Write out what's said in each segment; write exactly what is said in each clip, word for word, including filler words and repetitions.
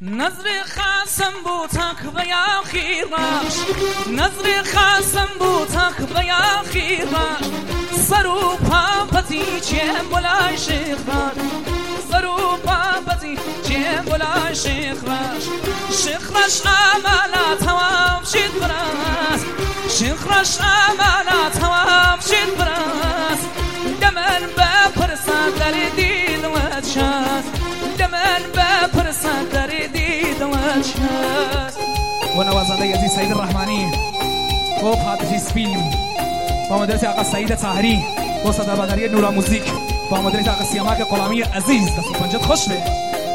نظر خاصم بو تک بیا خیراش نظر خاصم بو تک بیا خیراش سرو پاپتی چه بلای شیخ باش سرو پاپتی چه بلای شیخ باش شیخ راش امالا توام شید براس شیخ راش امالا توام شید براس دمن بپرسن در دید وجهاش دمن بپرسن در دید وجهاش و نوازنده عزیز سعید الرحمانی و پادری سپین با مدیریت آقا سعید طاهری و صدابداری نورا موزیک با مدیریت آقا سیامک غلامی عزیز دست پنجت خوش به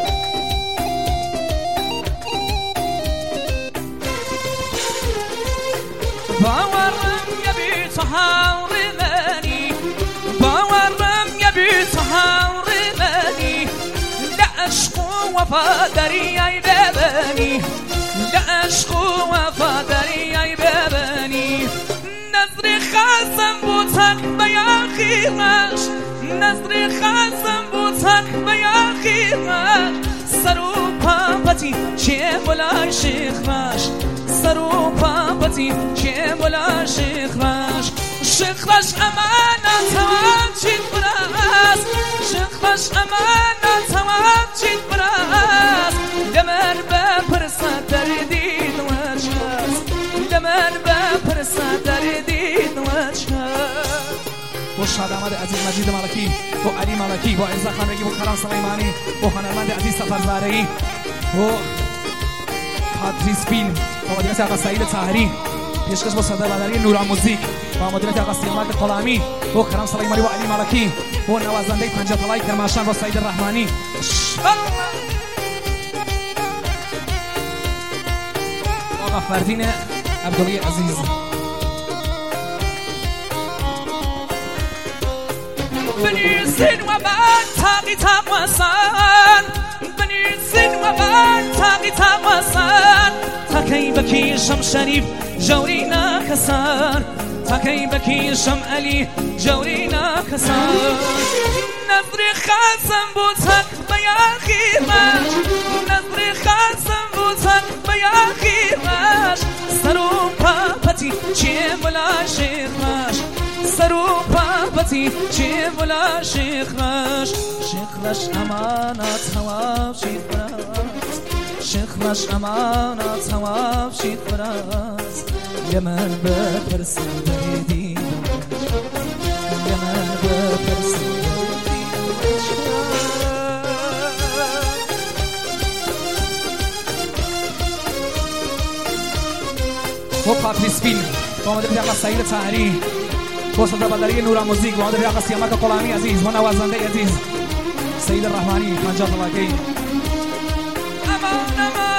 باورم یبی تو حور منی باورم یبی تو حور منی لعشق و وفاداری ای ببنی لعشق و وفاداری ای ببنی نظر خاصم بو تک بیا خیراش نظر خاصم بو تک بیا خیراش سرو پاپتی چه بلای شیخ باش سرو پاپتی چه بلای شیخ باش شیخ باش امانت توام چید براس شیخ باش امانت توام چید براس دمن بپرسن در دید وجهاست دمن بپرسن در دید وجهاست و شاد آمد عزیز مجید ملکی و علی ملکی و عزت خانگی و کرم سلیمانی و هنرمند عزیز سفرزارعی و پادری سپین و مدیریت آقا سعید طاهری پیشکش با صدابداری نورا موزیک و مدیریت آقا سیامک غلامی و کرم سلیمانی و علی ملکی و نوازنده پنجه طلای کرماشان و سعید الرحمانی آقا فردین عبدالله عزیز بنیزین و من تاقی تقوسن بنیزین و من تاقی تقوسن تا کی بکیشم شریف جوری نکسن تا کی بکیشم علی جوری نکسن نظر خاصم بو تک بیا خیراش نظر خاصم بو تک بیا خیراش سرو پاپتی چه بلای شیخ باش سرو پاپتی چه بلای شیخ باش شیخ راش امانت توام شید براس شیخ راش امانت توام شید براس یمن بپرسن دیدی یمن بپرسن و پادری سپین با مدیریت آقا سعید طاهری و صدابداری نورا موزیک و مدیریت آقا سیامک غلامی عزیز و نوازنده عزیز سعید الرحمانی پنجاه طلاقی امان امان